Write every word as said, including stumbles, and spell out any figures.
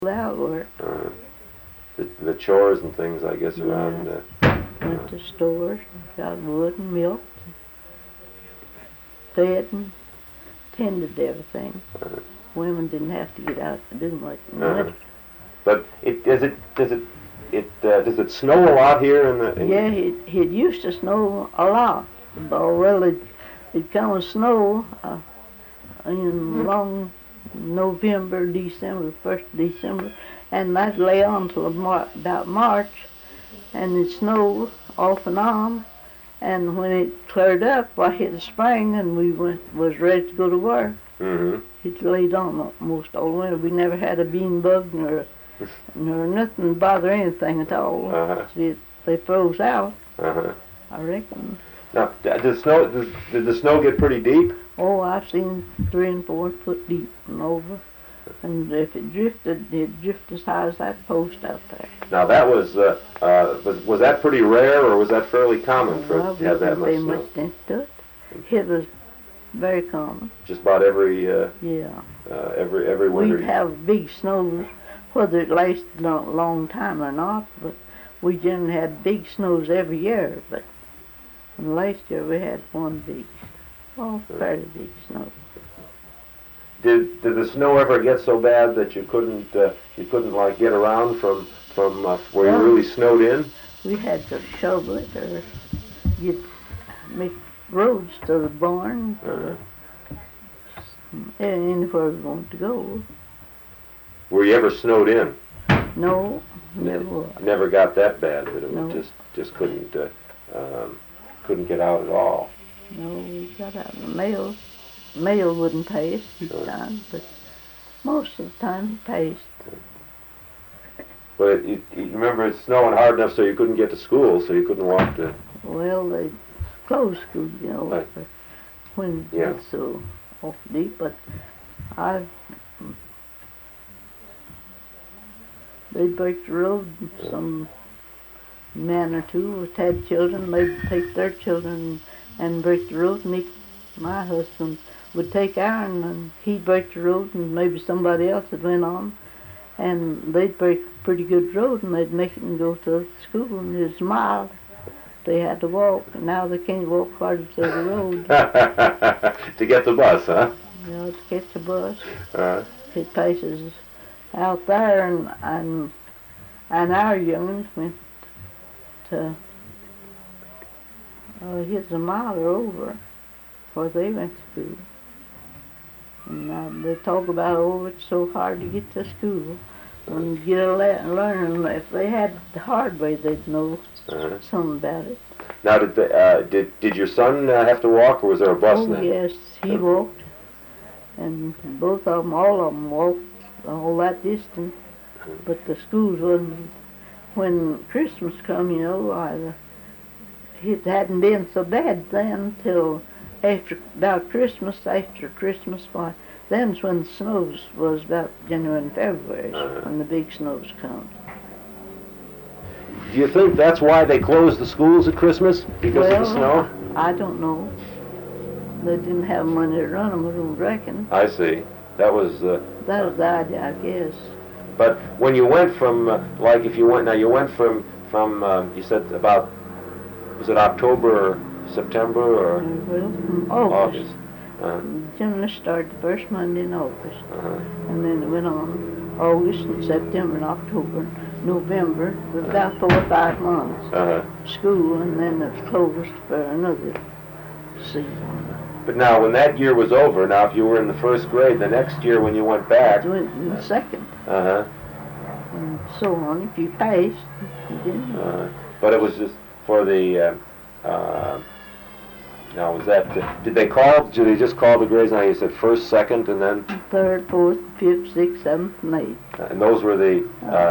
That work. Uh, the, the chores and things, I guess, Yeah. around. Uh, Went to stores, got wood and milk, fed and tended to everything. uh, Women didn't have to get out to do much in the uh, winter. but it does it does it it uh, does it snow a lot here in the? In Yeah, it, it used to snow a lot. But well, it it come with snow uh, in long November, December, first of December, and that lay on till Mar- about March, and it snowed off and on. And when it cleared up, I hit the spring, and we went was ready to go to work. Mm-hmm. It laid on most all winter. We never had a bean bug nor nor nothing bother anything at all. Uh-huh. It, they froze out, Uh-huh. I reckon. Now, d- did the snow did, did the snow get pretty deep? Oh, I've seen three and four foot deep and over. And if it drifted, it drifted as high as that post out there. Now that was uh, uh, was was that pretty rare, or was that fairly common for Well, it to have that much they snow? much into it. It was very common. Just about every uh, Yeah. uh, every every winter. We'd have big snows, whether it lasted a long time or not, but we generally had big snows every year. But last year we had one big, oh, fairly big snow. Did did the snow ever get so bad that you couldn't uh, you couldn't like get around from from uh, where Well, you really snowed in? We had to shovel it or get make roads to the barn, to the, anywhere we wanted to go. Were you ever snowed in? No, never was. Never got that bad, but it No. just just couldn't uh, um, couldn't get out at all. No, we got out the mail. Mail wouldn't pay us each Sure. time, but most of the time it pays. But it, you, you remember it's snowing hard enough so you couldn't get to school, so you couldn't walk to. Well, they closed school, you know, Right. for when it Yeah. gets so off deep. But I, they'd break the road. Some man or two that had children, they'd take their children and break the road. And he, my husband would take ours and he'd break the road, and maybe somebody else had went on, and they'd break a pretty good road, and they'd make it and go to school, and it was mild. They had to walk, and now they can't walk hard to the road, To get the bus, huh? you know, to catch a bus. Uh, It passes out there, and and, and our young'uns went to, uh, it's a mile or over before they went to school. And uh, they talk about, oh, it's so hard to get to school. When you get a le- learn, if they had the hard way, they'd know uh. something about it. Now, did the, uh, did did your son uh, have to walk, or was there a bus Oh, then? yes, he walked, and both of them, all of them walked all that distance, but the schools wasn't. When Christmas come, you know, I, uh, it hadn't been so bad then till after, about Christmas, after Christmas, why, then's when the snows was about January and February, Uh-huh. when the big snows come. Do you think that's why they closed the schools at Christmas? Because well, of the snow? I don't know. They didn't have money to run them, I don't reckon. I see. That was. Uh, That was the idea, I guess. but when you went from, uh, like, if you went now, you went from from uh, you said about, was it October or September or Well, from August. August? Uh, Generally started the first Monday in August, uh, and then it went on August and September and October, November, with about four or five months uh, school, and then it was closed for another season. but now, when that year was over, now if you were in the first grade, the next year when you went back, It went in the second, uh-huh, and so on. If you passed, you didn't. uh, but it was just for the, uh, uh, now was that, did they call, did they just call the grades, now you said first, second, and then, Third, fourth, fifth, sixth, seventh, and eighth. and those were the, uh,